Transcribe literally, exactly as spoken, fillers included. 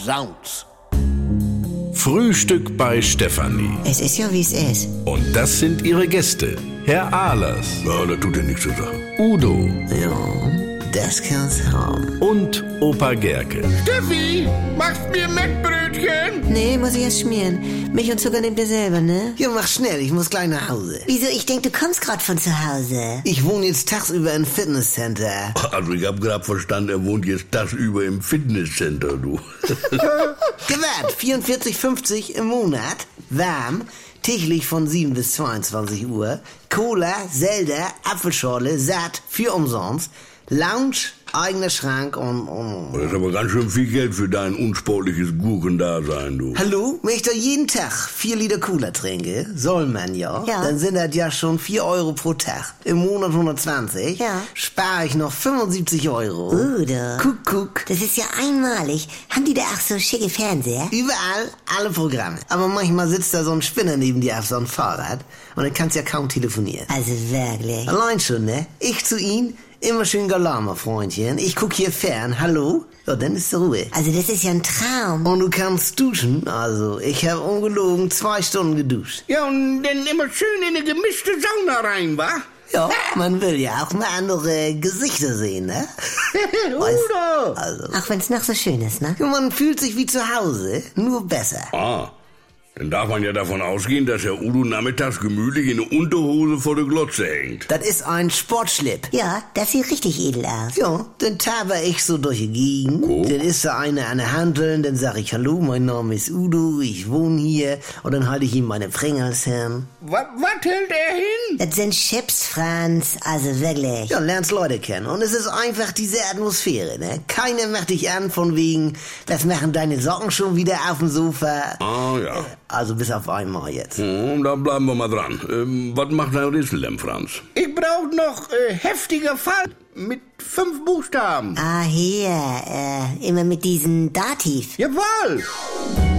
Sounds. Frühstück bei Stefanie. Es ist ja, wie es ist. Und das sind ihre Gäste. Herr Ahlers. Ja, das tut ja nichts zur Sache. Udo. Ja, das kann's haben. Und Opa Gerke. Steffi, machst mir Mettbrötchen? Nee, muss ich erst schmieren. Milch und Zucker nehmt ihr selber, ne? Ja, mach schnell, ich muss gleich nach Hause. Wieso? Ich denk, du kommst grad von zu Hause. Ich wohne jetzt tagsüber im Fitnesscenter. Also ich hab grad verstanden, er wohnt jetzt tagsüber im Fitnesscenter, du. Gewährt, vierundvierzig fünfzig im Monat. Warm. Täglich von sieben bis zweiundzwanzig Uhr. Cola, Selder, Apfelschorle, satt, für umsonst. Lounge, eigener Schrank und... und Das ist aber ganz schön viel Geld für dein unsportliches Gurkendasein, du. Hallo? Wenn ich da jeden Tag vier Liter Cola trinke, soll man ja, Ja. dann sind das ja schon vier Euro pro Tag. Im Monat hundertzwanzig. Ja. Spare ich noch fünfundsiebzig Euro. Udo. Guck, guck. Das ist ja einmalig. Haben die da auch so schicke Fernseher? Überall, alle Programme. Aber manchmal sitzt da so ein Spinner neben dir auf so einem Fahrrad und dann kannst du ja kaum telefonieren. Also wirklich. Allein schon, ne? Ich zu ihm, immer schön Galama, Freundchen. Ich guck hier fern, hallo? Ja, dann ist Ruhe. Also das ist ja ein Traum. Und du kannst duschen, also ich habe ungelogen zwei Stunden geduscht. Ja, und dann immer schön in eine gemischte Sauna rein, wa? Ja, man will ja auch mal andere Gesichter sehen, ne? Udo! Also, Auch wenn's noch so schön ist, ne? man fühlt sich wie zu Hause, nur besser. Ah, dann darf man ja davon ausgehen, dass Herr Udo nachmittags gemütlich in der Unterhose vor der Glotze hängt. Das ist ein Sportschlipp. Ja, das sieht richtig edel aus. Ja, dann taber ich so durch die Gegend. Oh. Dann ist da einer an der Hanteln, dann sag ich, hallo, mein Name ist Udo, ich wohne hier. Und dann halte ich ihm meine Pringles hin. Was hält er hin? Das sind Chips, Franz. Also wirklich. Ja, lernst Leute kennen. Und es ist einfach diese Atmosphäre, ne? Keiner macht dich an von wegen, das machen deine Socken schon wieder auf dem Sofa. Ah, ja. Also bis auf einmal jetzt. Hm, da bleiben wir mal dran. Ähm, was macht dein Riesenlem, Franz? Ich brauch noch äh, heftiger Fall mit fünf Buchstaben. Ah, hier. Äh, immer mit diesen Dativ. Jawohl!